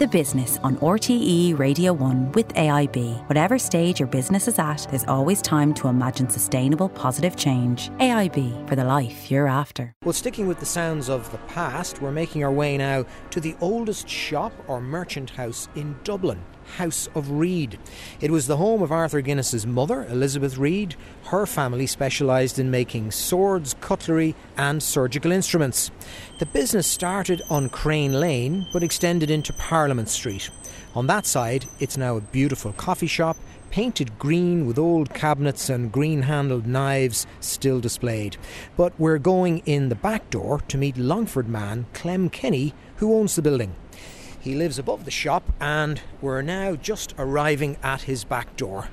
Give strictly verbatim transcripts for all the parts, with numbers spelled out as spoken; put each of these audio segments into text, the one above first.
The Business on R T E Radio one with A I B. Whatever stage your business is at, there's always time to imagine sustainable, positive change. A I B, for the life you're after. Well, sticking with the sounds of the past, we're making our way now to the oldest shop or merchant house in Dublin, House of Reid. It was the home of Arthur Guinness's mother, Elizabeth Reid. Her family specialised in making swords, cutlery and surgical instruments. The business started on Crane Lane but extended into Parliament Street. On that side, it's now a beautiful coffee shop, painted green with old cabinets and green-handled knives still displayed. But we're going in the back door to meet Longford man Clem Kenny, who owns the building. He lives above the shop and we're now just arriving at his back door.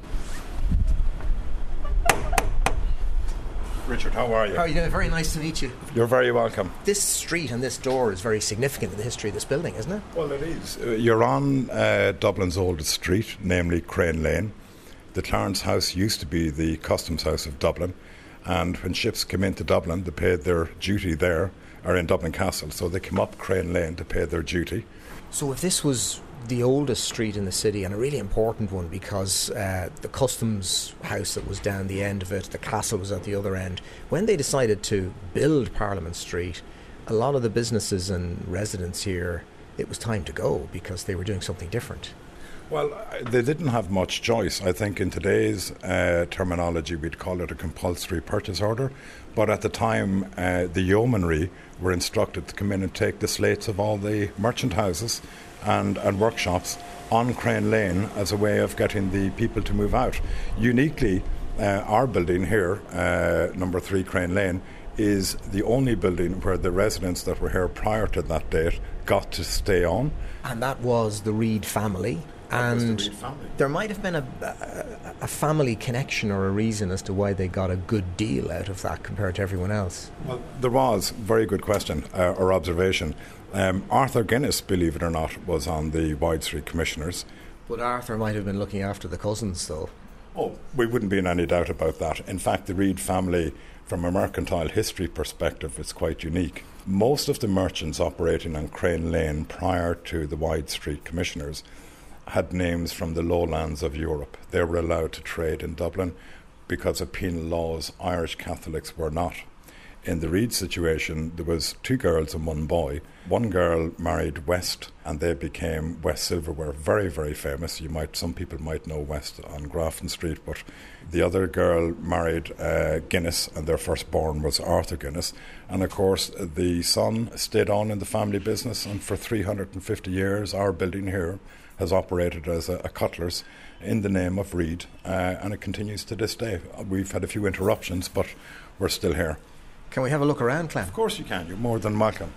Richard, how are you? How are you doing? Very nice to meet you. You're very welcome. This street and this door is very significant in the history of this building, isn't it? Well, it is. Uh, You're on uh, Dublin's oldest street, namely Crane Lane. The Clarence House used to be the Customs House of Dublin, and when ships came into Dublin, they paid their duty there, or in Dublin Castle, so they came up Crane Lane to pay their duty. So if this was the oldest street in the city, and a really important one because uh, the customs house that was down the end of it, the castle was at the other end, when they decided to build Parliament Street, a lot of the businesses and residents here, it was time to go because they were doing something different. Well, they didn't have much choice. I think in today's uh, terminology we'd call it a compulsory purchase order, but at the time uh, the yeomanry were instructed to come in and take the slates of all the merchant houses and, and workshops on Crane Lane as a way of getting the people to move out. Uniquely, uh, our building here, uh, number three Crane Lane, is the only building where the residents that were here prior to that date got to stay on. And that was the Reid family. That and was the Reid family. There might have been a, a, a family connection or a reason as to why they got a good deal out of that compared to everyone else. Well, there was. Very good question uh, or observation. Um, Arthur Guinness, believe it or not, was on the Wide Street Commissioners. But Arthur might have been looking after the cousins, though. Oh, we wouldn't be in any doubt about that. In fact, the Reid family, from a mercantile history perspective, is quite unique. Most of the merchants operating on Crane Lane prior to the Wide Street Commissioners had names from the lowlands of Europe. They were allowed to trade in Dublin because of penal laws. Irish Catholics were not. In the Reid situation, there was two girls and one boy. One girl married West, and they became West Silverware, very, very famous. You might, some people might know West on Grafton Street, but the other girl married uh, Guinness, and their firstborn was Arthur Guinness. And of course, the son stayed on in the family business, and for three hundred fifty years, our building here has operated as a, a cutler's in the name of Reid, uh, and it continues to this day. We've had a few interruptions, but we're still here. Can we have a look around, Clem? Of course you can. You're more than welcome.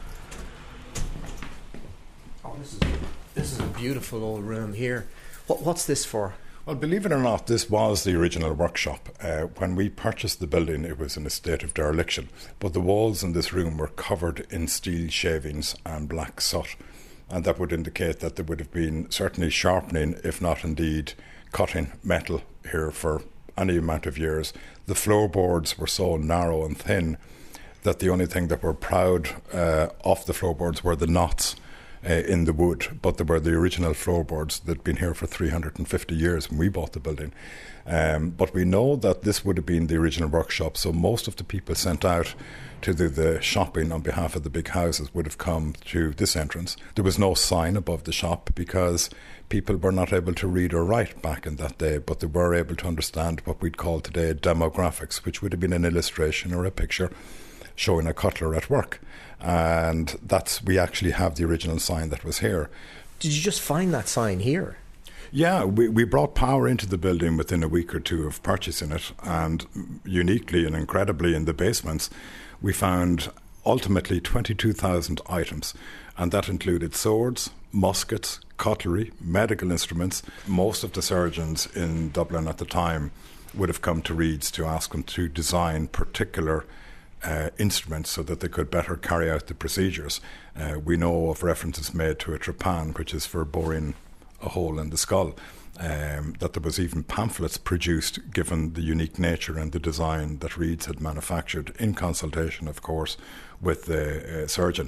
Oh, this is this is a beautiful old room here. What what's this for? Well, believe it or not, this was the original workshop. Uh, when we purchased the building, it was in a state of dereliction, but the walls in this room were covered in steel shavings and black soot, and that would indicate that there would have been certainly sharpening, if not indeed cutting metal here for any amount of years. The floorboards were so narrow and thin that the only thing that were proud uh, of the floorboards were the knots uh, in the wood, but they were the original floorboards that had been here for three hundred fifty years when we bought the building. Um, but we know that this would have been the original workshop, so most of the people sent out to do the shopping on behalf of the big houses would have come to this entrance. There was no sign above the shop because people were not able to read or write back in that day, but they were able to understand what we'd call today demographics, which would have been an illustration or a picture showing a cutler at work. And that's, we actually have the original sign that was here. Did you just find that sign here? Yeah, we, we brought power into the building within a week or two of purchasing it, and uniquely and incredibly in the basements we found ultimately twenty-two thousand items, and that included swords, muskets, cutlery, medical instruments. Most of the surgeons in Dublin at the time would have come to Reid's to ask them to design particular uh, instruments so that they could better carry out the procedures. Uh, we know of references made to a trepan, which is for boring a hole in the skull, um, that there was even pamphlets produced given the unique nature and the design that Reid's had manufactured in consultation, of course, with the uh, surgeon.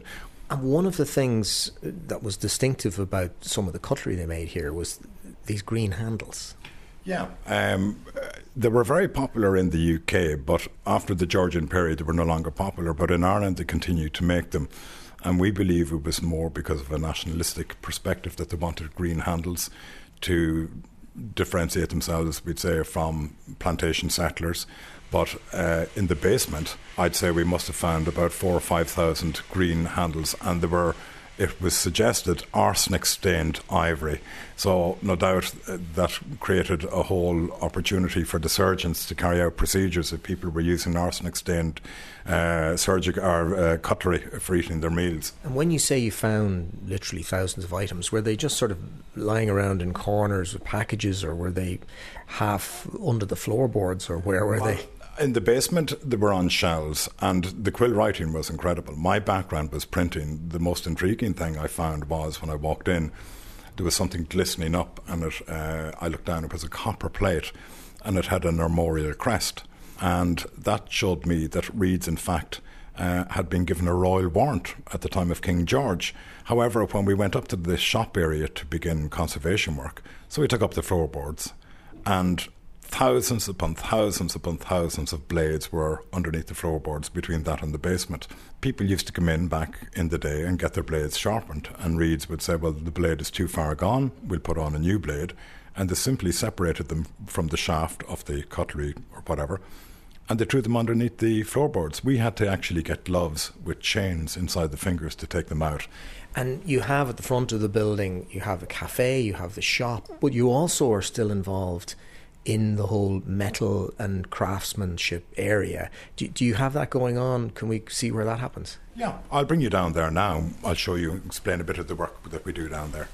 And one of the things that was distinctive about some of the cutlery they made here was these green handles. Yeah, um, they were very popular in the U K, but after the Georgian period they were no longer popular. But in Ireland they continued to make them, and we believe it was more because of a nationalistic perspective that they wanted green handles to differentiate themselves, we'd say, from plantation settlers. But uh, in the basement, I'd say we must have found about four or five thousand green handles, and there were, it was suggested, arsenic-stained ivory. So no doubt uh, that created a whole opportunity for the surgeons to carry out procedures if people were using arsenic-stained uh, surgical or uh, cutlery for eating their meals. And when you say you found literally thousands of items, were they just sort of lying around in corners with packages, or were they half under the floorboards, or where were well, they? In the basement, they were on shelves, and the quill writing was incredible. My background was printing. The most intriguing thing I found was when I walked in, there was something glistening up, and it, uh, I looked down, it was a copper plate, and it had an armorial crest. And that showed me that Reed's, in fact, uh, had been given a royal warrant at the time of King George. However, when we went up to the shop area to begin conservation work, so we took up the floorboards, and thousands upon thousands upon thousands of blades were underneath the floorboards between that and the basement. People used to come in back in the day and get their blades sharpened, and Reed's would say, well, the blade is too far gone, we'll put on a new blade. And they simply separated them from the shaft of the cutlery or whatever, and they threw them underneath the floorboards. We had to actually get gloves with chains inside the fingers to take them out. And you have at the front of the building, you have a cafe, you have the shop, but you also are still involved in the whole metal and craftsmanship area. Do, do you have that going on? Can we see where that happens? Yeah, I'll bring you down there now. I'll show you, explain a bit of the work that we do down there.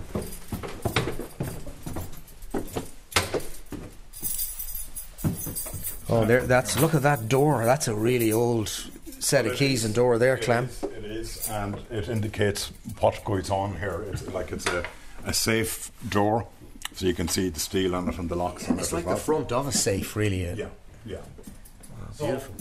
Oh, there! That's look at that door. That's a really old set well, of keys is, and door there, it Clem. Is, it is, and it indicates what goes on here. It's like it's a, a safe door, so you can see the steel on it and the locks on it. It's like as well. the front of a safe, really. Yeah, yeah. Oh, so, beautiful.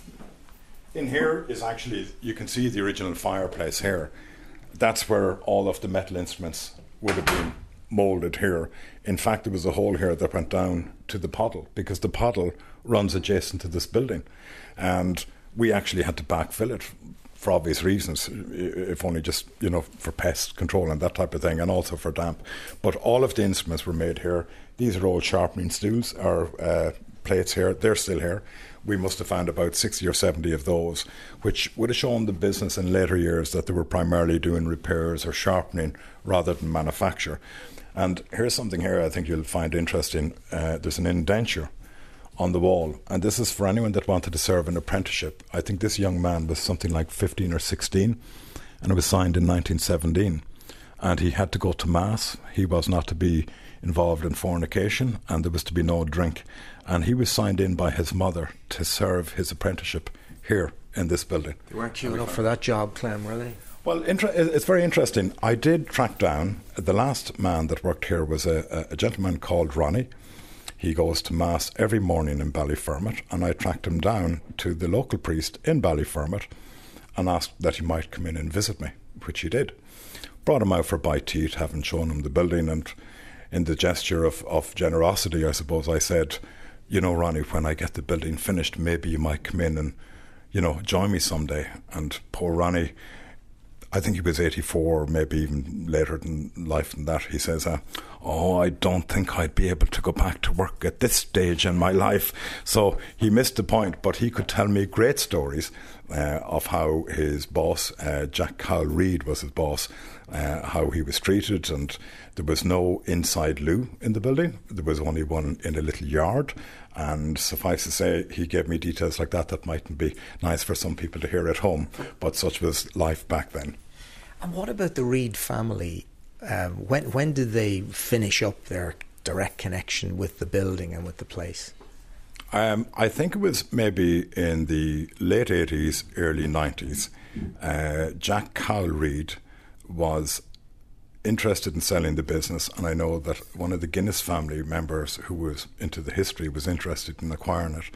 In here is actually, you can see the original fireplace here. That's where all of the metal instruments would have been moulded here. In fact, there was a hole here that went down to the pottle, because the pottle runs adjacent to this building, and we actually had to backfill it for obvious reasons, if only just, you know, for pest control and that type of thing, and also for damp. But all of the instruments were made here. These are old sharpening stools or uh, plates here. They're still here. We must have found about sixty or seventy of those, which would have shown the business in later years that they were primarily doing repairs or sharpening rather than manufacture. And here's something here I think you'll find interesting. Uh, there's an indenture on the wall, and this is for anyone that wanted to serve an apprenticeship. I think this young man was something like fifteen or sixteen, and it was signed in nineteen seventeen. And he had to go to Mass. He was not to be involved in fornication, and there was to be no drink. And he was signed in by his mother to serve his apprenticeship here in this building. They weren't queuing up for that job, Clem, were they? Well, inter- it's very interesting. I did track down, the last man that worked here was a, a gentleman called Ronnie. He goes to Mass every morning in Ballyfermot, and I tracked him down to the local priest in Ballyfermot and asked that he might come in and visit me, which he did. Brought him out for a bite to eat, having shown him the building, and in the gesture of, of generosity, I suppose, I said, you know, Ronnie, when I get the building finished, maybe you might come in and, you know, join me someday. And poor Ronnie, I think he was eighty-four, maybe even later in life than that, he says, uh, oh, I don't think I'd be able to go back to work at this stage in my life. So he missed the point, but he could tell me great stories uh, of how his boss, uh, Jack Cowell Reed was his boss, uh, how he was treated, and there was no inside loo in the building. There was only one in a little yard. And suffice to say, he gave me details like that that mightn't be nice for some people to hear at home, but such was life back then. And what about the Reed family? Um, when when did they finish up their direct connection with the building and with the place? Um, I think it was maybe in the late eighties, early nineties. Uh, Jack Cowell Reed was interested in selling the business, and I know that one of the Guinness family members who was into the history was interested in acquiring it.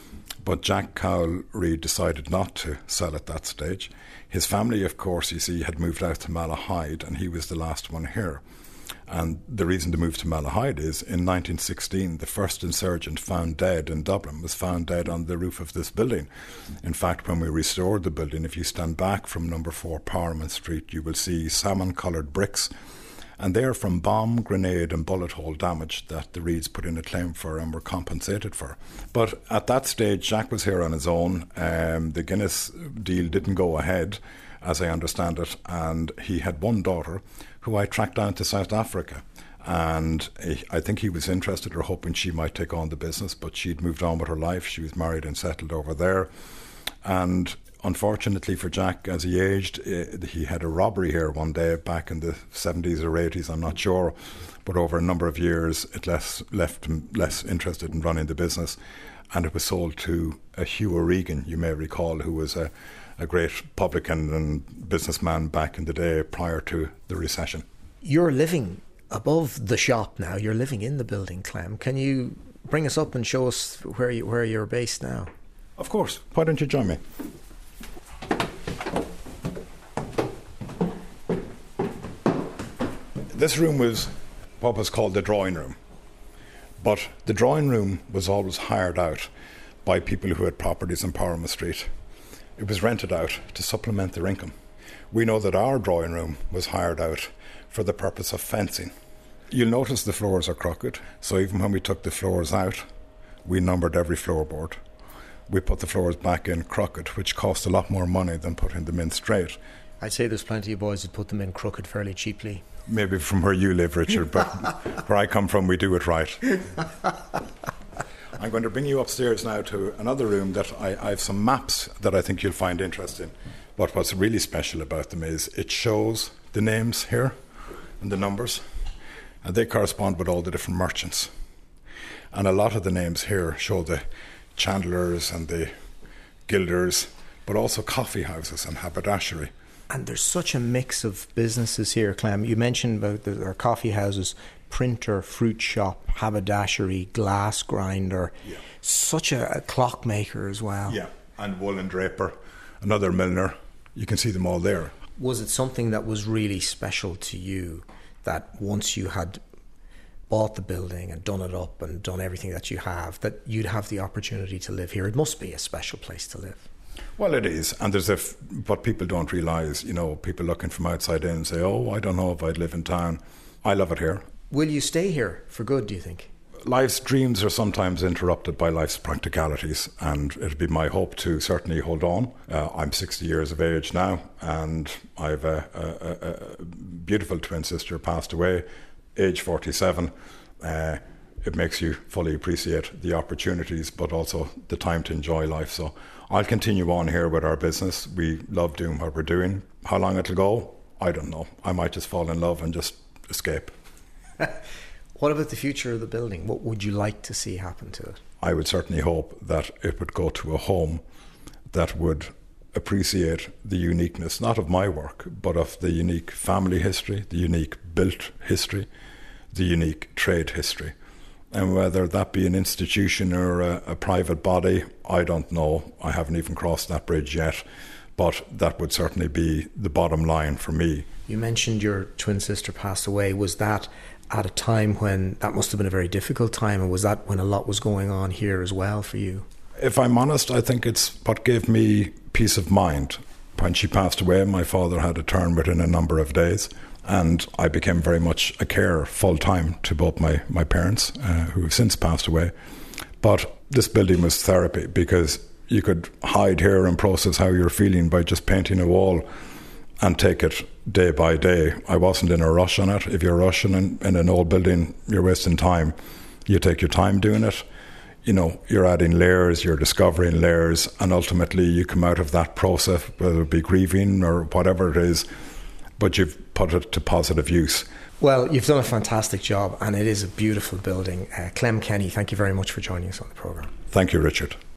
But Jack Cowell Reid decided not to sell at that stage. His family, of course, you see, had moved out to Malahide, and he was the last one here. And the reason to move to Malahide is in nineteen sixteen, the first insurgent found dead in Dublin was found dead on the roof of this building. In fact, when we restored the building, if you stand back from number four Parliament Street, you will see salmon-coloured bricks. And they're from bomb, grenade and bullet hole damage that the Reids put in a claim for and were compensated for. But at that stage, Jack was here on his own. Um, the Guinness deal didn't go ahead, as I understand it, and he had one daughter who I tracked down to South Africa. And I think he was interested or hoping she might take on the business, but she'd moved on with her life. She was married and settled over there. And unfortunately for Jack, as he aged, he had a robbery here one day back in the seventies or eighties, I'm not sure. But over a number of years, it less, left him less interested in running the business. And it was sold to a Hugh O'Regan, you may recall, who was a, a great publican and businessman back in the day prior to the recession. You're living above the shop now. You're living in the building, Clem. Can you bring us up and show us where, you, where you're based now? Of course. Why don't you join me? This room was what was called the drawing room. But the drawing room was always hired out by people who had properties in Parliament Street. It was rented out to supplement their income. We know that our drawing room was hired out for the purpose of fencing. You'll notice the floors are crooked, so even when we took the floors out, we numbered every floorboard. We put the floors back in crooked, which cost a lot more money than putting them in straight. I'd say there's plenty of boys that put them in crooked fairly cheaply. Maybe from where you live, Richard, but where I come from, we do it right. I'm going to bring you upstairs now to another room that I, I have some maps that I think you'll find interesting. But what's really special about them is it shows the names here and the numbers, and they correspond with all the different merchants. And a lot of the names here show the chandlers and the gilders, but also coffee houses and haberdashery. And there's such a mix of businesses here, Clem. You mentioned about the, our coffee houses, printer, fruit shop, haberdashery, glass grinder, yeah. Such a, a clockmaker as well. Yeah, and woolen draper, another milliner. You can see them all there. Was it something that was really special to you that once you had bought the building and done it up and done everything that you have, that you'd have the opportunity to live here? It must be a special place to live. Well, it is, and there's a f- what people don't realise, you know, people looking from outside in say, oh, I don't know if I'd live in town. I love it here. Will you stay here for good, do you think? Life's dreams are sometimes interrupted by life's practicalities, and it'd be my hope to certainly hold on. Uh, I'm sixty years of age now, and I've a, a, a beautiful twin sister passed away, age forty-seven. Uh, it makes you fully appreciate the opportunities, but also the time to enjoy life. So I'll continue on here with our business. We love doing what we're doing. How long it'll go, I don't know. I might just fall in love and just escape. What about the future of the building? What would you like to see happen to it? I would certainly hope that it would go to a home that would appreciate the uniqueness, not of my work, but of the unique family history, the unique built history, the unique trade history. And whether that be an institution or a, a private body, I don't know. I haven't even crossed that bridge yet. But that would certainly be the bottom line for me. You mentioned your twin sister passed away. Was that at a time when that must have been a very difficult time, and was that when a lot was going on here as well for you? If I'm honest, I think it's what gave me peace of mind. When she passed away, my father had a turn within a number of days, and I became very much a carer full-time to both my, my parents, uh, who have since passed away. But this building was therapy, because you could hide here and process how you're feeling by just painting a wall and take it day by day. I wasn't in a rush on it. If you're rushing in, in an old building, you're wasting time. You take your time doing it. You know, you're adding layers, you're discovering layers, and ultimately you come out of that process, whether it be grieving or whatever it is, but you've put it to positive use. Well, you've done a fantastic job, and it is a beautiful building. Uh, Clem Kenny, thank you very much for joining us on the programme. Thank you, Richard.